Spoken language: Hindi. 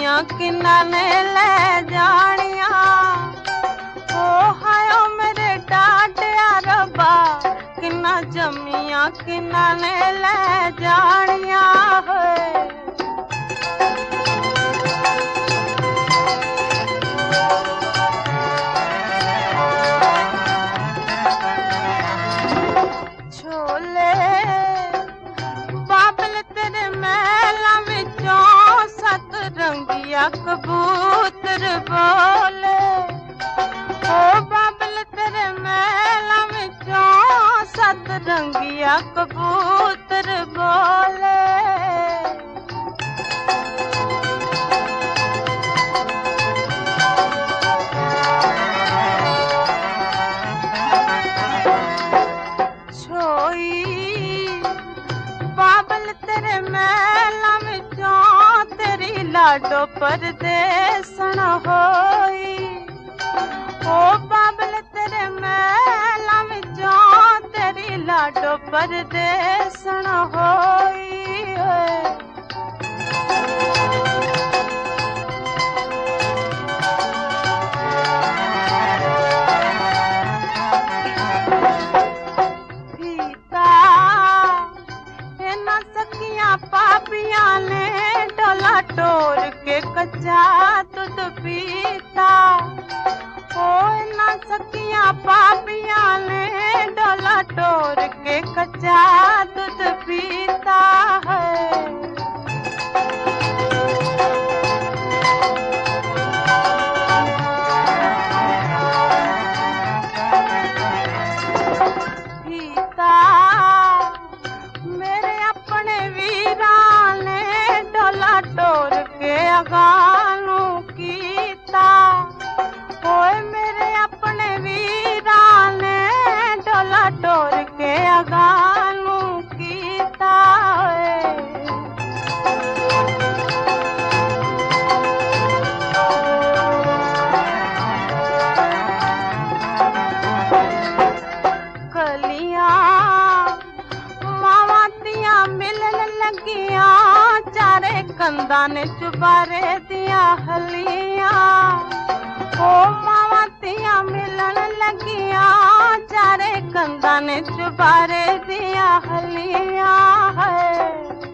जमिया किन्ना ने ले जानिया। ओ हायो मेरे डाटिया रब्बा किन्ना जमिया किन्ना ने ले जानिया है। छोले बाबल तेरे महला विचों सतरंगिया कबूतर बोले। ओ बाबल तेरे महला विचों सतरंगिया कबूतर बोले। बाबल तेरे महला विचों तेरी लाडो परदेसन होई। ओ बाबल तेरे महला विचों तेरी लाडो परदेसन होई। पापिया ने डोला टोर के कच्चा दूध पीता। ओ ना सकिया पापिया ने डोला टोर के कच्चा दूध पीता है। पीता मेरे अपने वीरा ने डोला टोर के अगानू कीता। ओए मेरे अपने वीरा ने डोला टोर के अगानू कीता। कंधा ने चुबारे दिया हलिया। ओ मावा तिया मिलन लगिया चारे कंधा ने चुबारे दिया हलिया है।